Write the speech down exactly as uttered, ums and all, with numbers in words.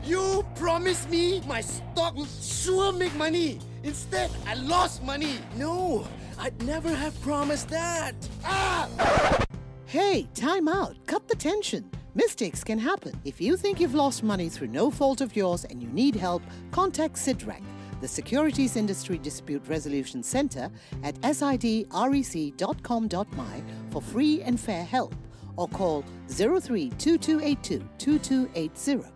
You promised me my stock will sure make money. Instead, I lost money. No, I'd never have promised that. Ah! Hey, time out. Cut the tension. Mistakes can happen. If you think you've lost money through no fault of yours and you need help, contact SIDREC, the Securities Industry Dispute Resolution Centre at sidrec dot com dot my for free and fair help, or call zero three two two eight two two two eight zero.